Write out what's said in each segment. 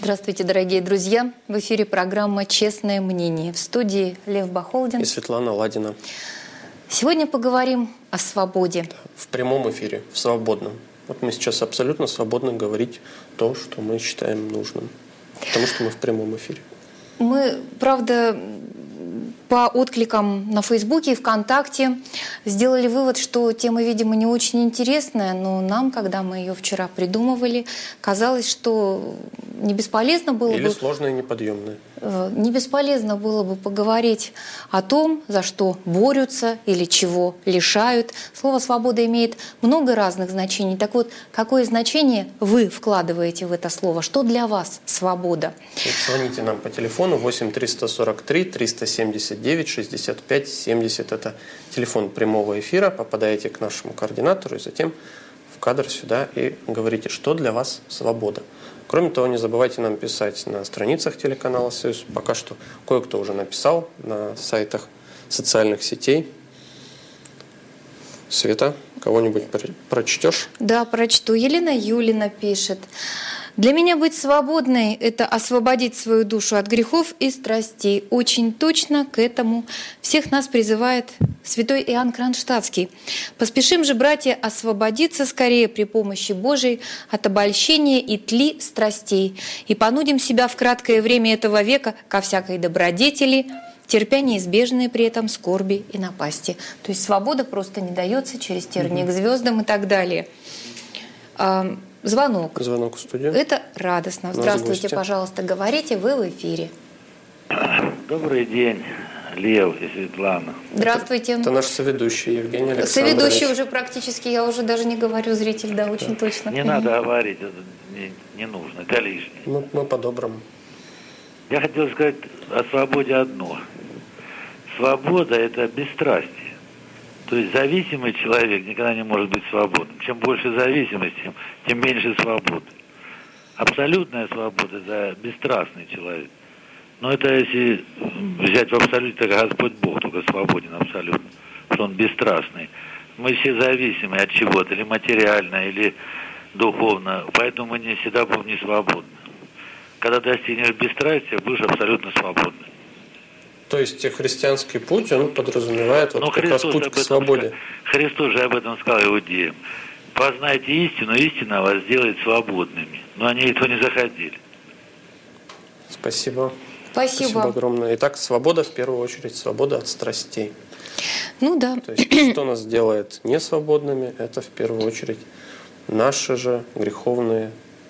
Здравствуйте, дорогие друзья! В эфире программа «Честное мнение». В студии Лев Бахолдин и Светлана Ладина. Сегодня поговорим о свободе. Да, в прямом эфире, в свободном. Вот мы сейчас абсолютно свободны говорить то, что мы считаем нужным. Потому что мы в прямом эфире. Мы, правда, по откликам на Фейсбуке и ВКонтакте сделали вывод, что тема, видимо, не очень интересная, но нам, когда мы ее вчера придумывали, казалось, что не бесполезно было бы... Или сложная и неподъемная. Не бесполезно было бы поговорить о том, за что борются или чего лишают. Слово «свобода» имеет много разных значений. Так вот, какое значение вы вкладываете в это слово? Что для вас свобода? Звоните нам по телефону 8 343 379 65 70. Это телефон прямого эфира. Попадаете к нашему координатору и затем в кадр сюда и говорите, что для вас свобода. Кроме того, не забывайте нам писать на страницах телеканала «Союз». Пока что кое-кто уже написал на сайтах социальных сетей. Света, кого-нибудь прочтешь? Да, прочту. Елена Юлина пишет. «Для меня быть свободной – это освободить свою душу от грехов и страстей. Очень точно к этому всех нас призывает святой Иоанн Кронштадтский. Поспешим же, братья, освободиться скорее при помощи Божией от обольщения и тли страстей и понудим себя в краткое время этого века ко всякой добродетели, терпя неизбежные при этом скорби и напасти». То есть свобода просто не дается через тернии к звездам и так далее. Звонок. Звонок в студию. Это радостно. Здравствуйте, пожалуйста, говорите, вы в эфире. Добрый день, Лев и Светлана. Здравствуйте. Это наш соведущий Евгений Александрович. Соведущий уже практически, я уже даже не говорю зритель, да, очень точно. Не надо говорить, это не нужно, это лишнее. Мы по-доброму. Я хотел сказать о свободе одно. Свобода – это бесстрастие. То есть зависимый человек никогда не может быть свободным. Чем больше зависимости, тем меньше свободы. Абсолютная свобода – это бесстрастный человек. Но это если взять в абсолюте, так Господь Бог только свободен абсолютно, что Он бесстрастный. Мы все зависимы от чего-то, или материально, или духовно, поэтому мы не всегда будем не свободны. Когда достигнешь бесстрастия, будешь абсолютно свободным. То есть христианский путь, он подразумевает вот как раз путь к свободе. Христос же об этом сказал иудеям. Познайте истину, истина вас сделает свободными. Но они этого не захотели. Спасибо. Спасибо огромное. Итак, свобода в первую очередь, свобода от страстей. Ну да. То есть что нас делает несвободными, это в первую очередь наши же греховные.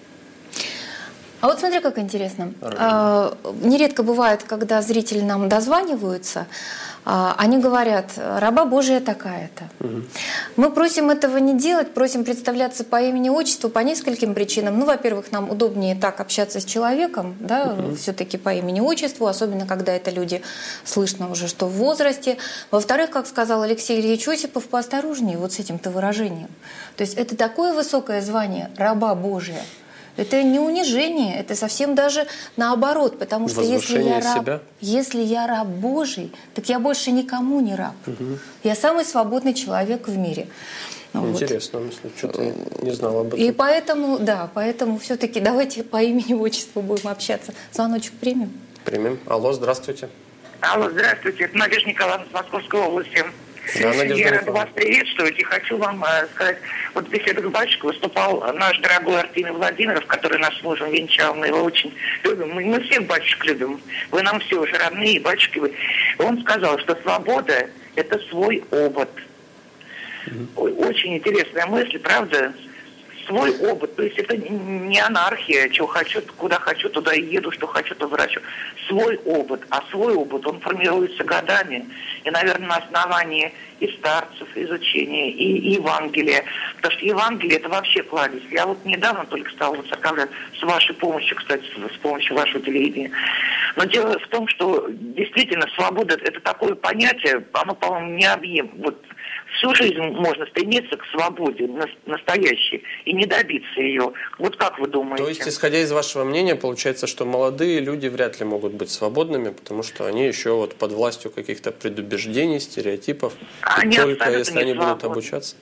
А вот смотри, как интересно. Нередко бывает, когда зрители нам дозваниваются, они говорят, раба Божия такая-то. Угу. Мы просим этого не делать, просим представляться по имени-отчеству по нескольким причинам. Ну, во-первых, нам удобнее так общаться с человеком, да, все-таки по имени-отчеству, особенно когда это люди, слышно уже, что в возрасте. Во-вторых, как сказал Алексей Ильич Осипов, поосторожнее вот с этим-то выражением. То есть это такое высокое звание раба Божия. Это не унижение, это совсем даже наоборот, потому что если я раб Божий, так я больше никому не раб. Угу. Я самый свободный человек в мире. Интересно, вот. Что-то не знала об этом. И поэтому все-таки давайте по имени-отчеству будем общаться. Звоночек примем? Примем. Алло, здравствуйте. Алло, здравствуйте. Это Надежда Николаевна из Московской области. Да, я рада вас приветствовать и хочу вам сказать, вот в беседах с батюшкой выступал наш дорогой Артемий Владимиров, который нас с мужем венчал, мы его очень любим, мы всех батюшек любим, вы нам все уже родные, батюшки вы. Он сказал, что свобода – это свой опыт. Очень интересная мысль, правда? Свой опыт, то есть это не анархия, что хочу, куда хочу, туда и еду, что хочу, то врачу. Свой опыт, а свой опыт, он формируется годами, и, наверное, на основании и старцев, изучения, и Евангелия, потому что Евангелие – это вообще кладезь. Я вот недавно только стала воцерковлять, с вашей помощью, кстати, с помощью вашего телевидения. Но дело в том, что действительно свобода – это такое понятие, оно, по-моему, необъемлемо. Вот всю жизнь можно стремиться к свободе настоящей и не добиться ее. Вот как вы думаете? То есть, исходя из вашего мнения, получается, что молодые люди вряд ли могут быть свободными, потому что они еще вот под властью каких-то предубеждений, стереотипов, только если они будут обучаться?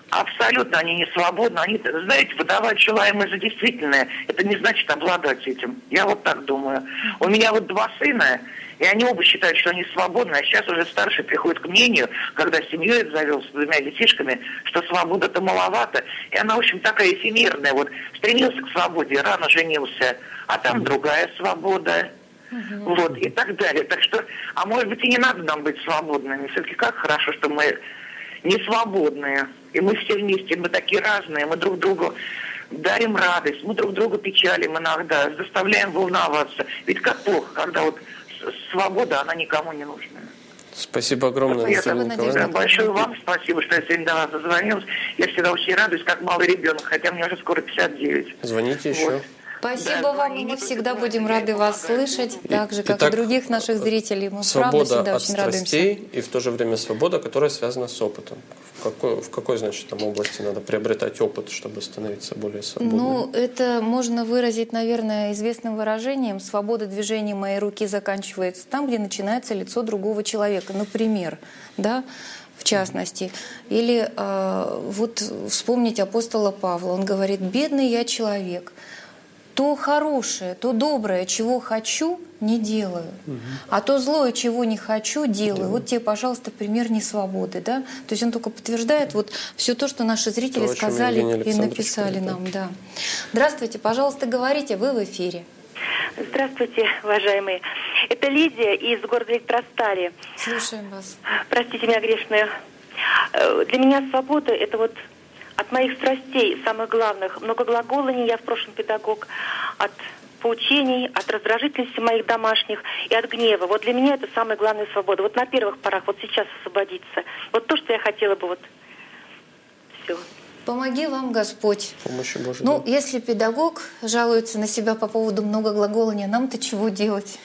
Абсолютно они не свободны. Они, знаете, выдавать желаемое за действительное, это не значит обладать этим. Я вот так думаю. У меня вот 2 сына, и они оба считают, что они свободны, а сейчас уже старший приходит к мнению, когда семью обзавелся с 2 детишками, что свобода-то маловато. И она, в общем, такая эфемерная. Вот стремился к свободе, рано женился, а там другая свобода. Вот, и так далее. Так что, а может быть, и не надо нам быть свободными. Все-таки как хорошо, что мы не свободные. И мы все вместе, мы такие разные, мы друг другу дарим радость, мы друг другу печалим иногда, заставляем волноваться. Ведь как плохо, когда вот свобода, она никому не нужна. Спасибо огромное, Наталья Николаевна. Большое вам спасибо, что я сегодня до вас дозвонилась. Я всегда очень радуюсь, как малый ребенок, хотя мне уже скоро 59. Звоните еще. Спасибо вам, и мы всегда будем рады вас слышать, так же, как и других наших зрителей. Мы, правда, всегда очень радуемся. Свобода от страстей и в то же время свобода, которая связана с опытом. В какой, значит, там области надо приобретать опыт, чтобы становиться более свободным? Ну, это можно выразить, наверное, известным выражением. Свобода движения моей руки заканчивается там, где начинается лицо другого человека. Например, да, в частности. Или вот вспомнить апостола Павла. Он говорит: «Бедный я человек. То хорошее, то доброе, чего хочу, не делаю. А то злое, чего не хочу, делаю». Вот тебе, пожалуйста, пример несвободы. Да? То есть он только подтверждает вот все то, что наши зрители сказали и написали нам. Да. Здравствуйте, пожалуйста, говорите, вы в эфире. Здравствуйте, уважаемые. Это Лидия из города Электростали. Слушаем вас. Простите меня, грешную. Для меня свобода – это вот от моих страстей, самых главных, многоглаголаний, я в прошлом педагог, от поучений, от раздражительности моих домашних и от гнева. Вот для меня это самая главная свобода. Вот на первых порах, вот сейчас освободиться. Вот то, что я хотела бы, вот все. Помоги вам Господь. Помощи Божией. Ну, если педагог жалуется на себя по поводу многоглаголания, нам-то чего делать?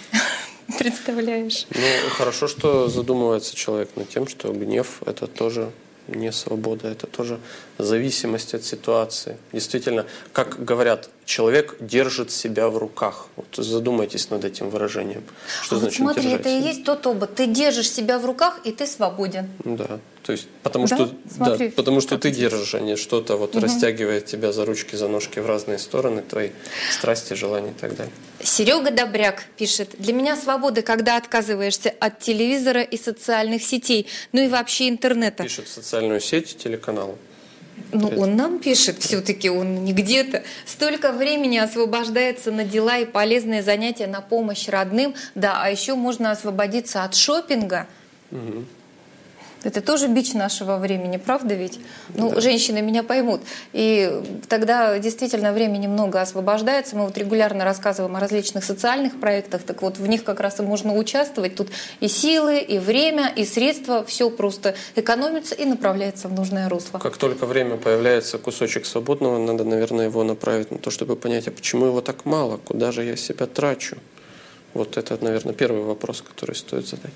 Представляешь? Ну, хорошо, что задумывается человек над тем, что гнев — это тоже не свобода, это тоже зависимость от ситуации. Действительно, как говорят, человек держит себя в руках. Вот задумайтесь над этим выражением. Что значит смотри, держать это и себя? есть тот опыт. Ты держишь себя в руках, и ты свободен. Да, то есть потому да? что, Смотри, да, потому что ты держишь, а не что-то вот растягивает тебя за ручки, за ножки в разные стороны, твои страсти, желания и так далее. Серега Добряк пишет: «Для меня свобода, когда отказываешься от телевизора и социальных сетей, ну и вообще интернета». Пишет социальную сеть, телеканал. Ну, он нам пишет, все-таки он не где-то. «Столько времени освобождается на дела и полезные занятия, на помощь родным. Да, а еще можно освободиться от шопинга». Угу. Это тоже бич нашего времени, правда ведь? Ну, да. Женщины меня поймут. И тогда действительно времени много освобождается. Мы вот регулярно рассказываем о различных социальных проектах, так вот в них как раз и можно участвовать. Тут и силы, и время, и средства, все просто экономится и направляется в нужное русло. Как только время появляется, кусочек свободного, надо, наверное, его направить на то, чтобы понять, а почему его так мало, куда же я себя трачу? Вот это, наверное, первый вопрос, который стоит задать.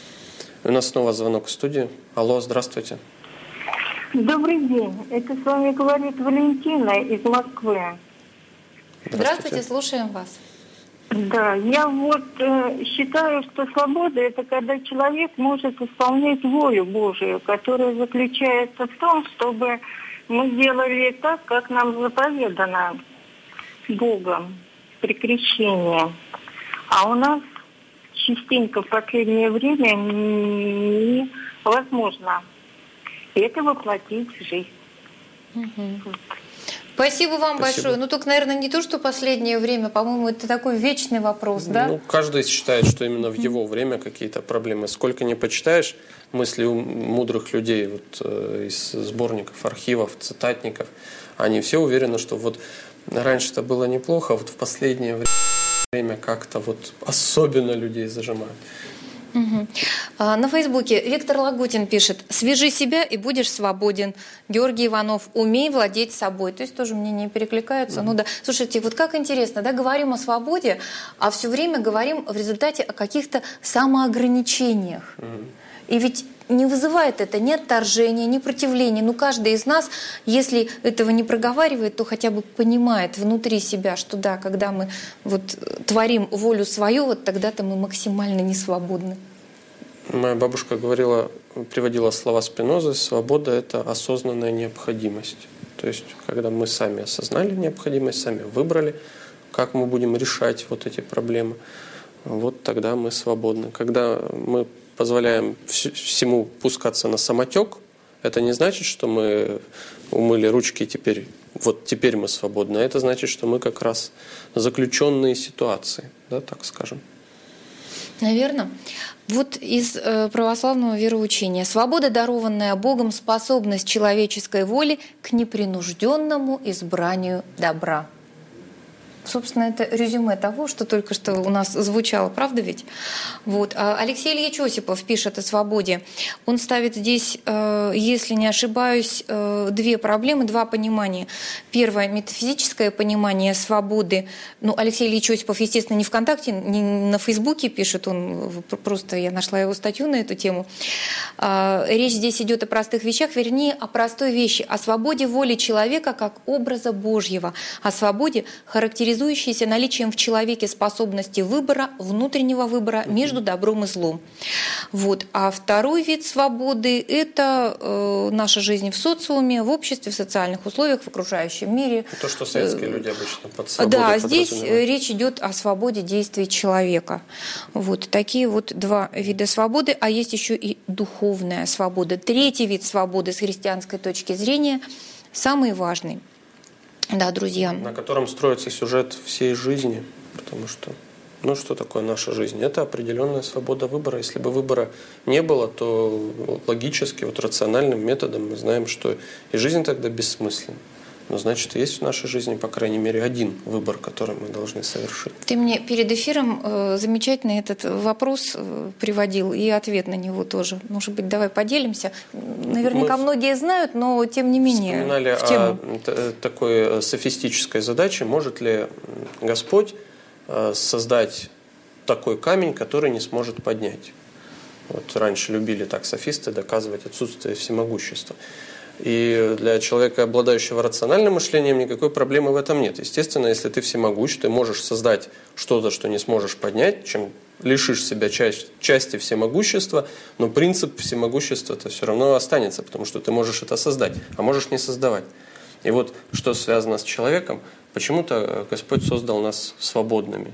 У нас снова звонок в студию. Алло, здравствуйте. Добрый день. Это с вами говорит Валентина из Москвы. Здравствуйте, слушаем вас. Да, я вот считаю, что свобода — это когда человек может исполнять волю Божию, которая заключается в том, чтобы мы делали так, как нам заповедано Богом при крещении. А у нас частенько в последнее время невозможно это воплотить в жизнь. Спасибо вам большое. Ну, только, наверное, не то, что последнее время, по-моему, это такой вечный вопрос, да? Ну, каждый считает, что именно в его время какие-то проблемы. Сколько не почитаешь мысли мудрых людей вот, из сборников, архивов, цитатников, они все уверены, что вот раньше-то было неплохо, а вот в последнее время как-то вот особенно людей зажимают. Угу. На Фейсбуке Виктор Лагутин пишет: «Свяжи себя и будешь свободен». Георгий Иванов: «Умей владеть собой». То есть тоже мнения перекликаются. Ну да. Слушайте, вот как интересно, да, говорим о свободе, а все время говорим в результате о каких-то самоограничениях. И ведь не вызывает это ни отторжения, ни противления. Ну, каждый из нас, если этого не проговаривает, то хотя бы понимает внутри себя, что да, когда мы вот творим волю свою, вот тогда-то мы максимально не свободны. Моя бабушка приводила слова Спинозы: свобода – это осознанная необходимость. То есть, когда мы сами осознали необходимость, сами выбрали, как мы будем решать вот эти проблемы, вот тогда мы свободны. Когда мы позволяем всему пускаться на самотек, это не значит, что мы умыли ручки, теперь мы свободны. Это значит, что мы как раз заключенные ситуации, да, так скажем. Наверное. Вот из православного вероучения. Свобода, дарованная Богом, способность человеческой воли к непринужденному избранию добра. Собственно, это резюме того, что только что у нас звучало, правда ведь? Вот. Алексей Ильич Осипов пишет о свободе. Он ставит здесь, если не ошибаюсь, две проблемы, два понимания. Первое – метафизическое понимание свободы. Ну, Алексей Ильич Осипов, естественно, не ВКонтакте, не на Фейсбуке пишет, просто я нашла его статью на эту тему. Речь здесь идет о простых вещах, вернее, о простой вещи, о свободе воли человека как образа Божьего, о свободе, характеризующейся наличием в человеке способности выбора, внутреннего выбора между добром и злом. Вот. А второй вид свободы – это наша жизнь в социуме, в обществе, в социальных условиях, в окружающем мире. То, что советские люди обычно под свободой Да, здесь речь идет о свободе действий человека. Вот такие вот два вида свободы, а есть еще и духовная свобода. Третий вид свободы с христианской точки зрения самый важный. Да, друзья. На котором строится сюжет всей жизни, потому что, что такое наша жизнь? Это определенная свобода выбора. Если бы выбора не было, то логически, рациональным методом мы знаем, что и жизнь тогда бессмысленна. Но значит, есть в нашей жизни, по крайней мере, один выбор, который мы должны совершить. Ты мне перед эфиром замечательно этот вопрос приводил и ответ на него тоже. Может быть, давай поделимся. Наверняка многие знают, но тем не менее. Вспоминали о такой софистической задаче. Может ли Господь создать такой камень, который не сможет поднять? Вот раньше любили так софисты доказывать отсутствие всемогущества. И для человека, обладающего рациональным мышлением, никакой проблемы в этом нет. Естественно, если ты всемогущ, ты можешь создать что-то, что не сможешь поднять, чем лишишь себя части всемогущества, но принцип всемогущества-то все равно останется, потому что ты можешь это создать, а можешь не создавать. И вот что связано с человеком, почему-то Господь создал нас свободными.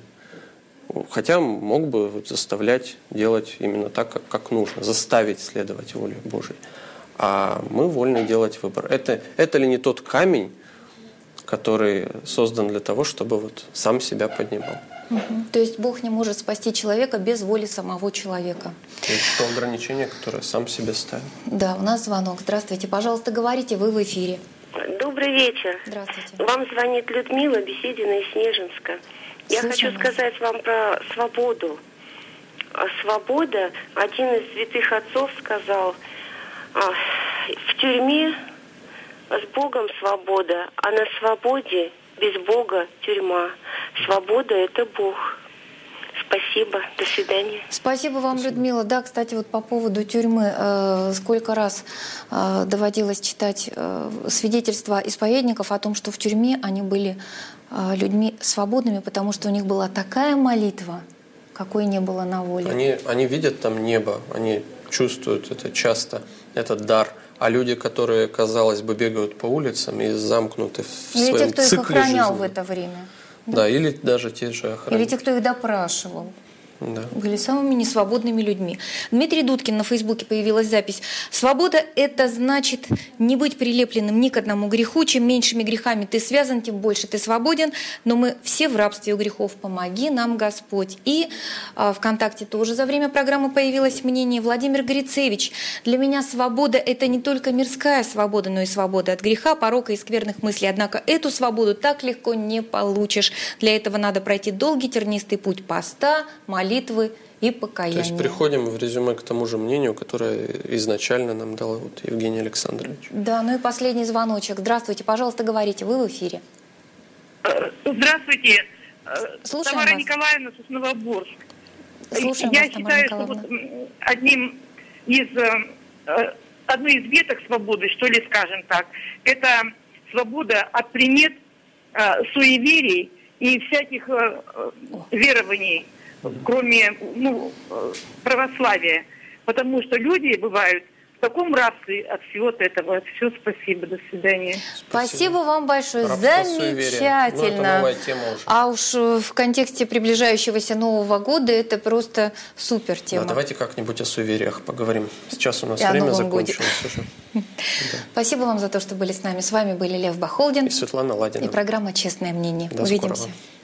Хотя мог бы заставлять делать именно так, как нужно, заставить следовать воле Божьей. А мы вольны делать выбор. Это ли не тот камень, который создан для того, чтобы сам себя поднимал? То есть Бог не может спасти человека без воли самого человека. Это то ограничение, которое сам себе ставит. Да, у нас звонок. Здравствуйте. Пожалуйста, говорите, вы в эфире. Добрый вечер. Здравствуйте. Вам звонит Людмила Беседина из Снежинска. Я хочу сказать вам про свободу. Свобода, один из святых отцов сказал, в тюрьме с Богом свобода, а на свободе без Бога тюрьма. Свобода – это Бог. Спасибо. До свидания. Спасибо вам, Людмила. Да, кстати, по поводу тюрьмы. Сколько раз доводилось читать свидетельства исповедников о том, что в тюрьме они были людьми свободными, потому что у них была такая молитва, какой не было на воле. Они видят там небо, они чувствуют это часто, этот дар. А люди, которые, казалось бы, бегают по улицам и замкнуты в своем цикле жизни. Или те, кто их охранял в это время. Да, или даже те же охранники. Или те, кто их допрашивал. Да. Были самыми несвободными людьми. Дмитрий Дудкин, на Фейсбуке появилась запись. Свобода – это значит не быть прилепленным ни к одному греху. Чем меньшими грехами ты связан, тем больше ты свободен. Но мы все в рабстве у грехов. Помоги нам, Господь. И ВКонтакте тоже за время программы появилось мнение. Владимир Грицевич. Для меня свобода – это не только мирская свобода, но и свобода от греха, порока и скверных мыслей. Однако эту свободу так легко не получишь. Для этого надо пройти долгий тернистый путь поста, молитвы и покаяния. То есть приходим в резюме к тому же мнению, которое изначально нам дал Евгений Александрович. Да, ну и последний звоночек. Здравствуйте, пожалуйста, говорите, вы в эфире. Здравствуйте. Слушаем Тамара вас. Николаевна, Сосновоборск. Слушаем Я вас, Тамара считаю, Николаевна. что одной из веток свободы, что ли, скажем так, это свобода от примет, суеверий и всяких верований, кроме православия. Потому что люди бывают в таком рабстве от всего этого. Все, спасибо, до свидания. Спасибо вам большое. Рабство Замечательно. суеверия. Ну, это новая тема уже. А уж в контексте приближающегося Нового года это просто супер тема. Да, давайте как-нибудь о суевериях поговорим. Сейчас у нас И о время Новом годе. закончилось уже. Да. Спасибо вам за то, что были с нами. С вами были Лев Бахолдин И Светлана Ладина. и программа «Честное мнение». До Увидимся. скорого.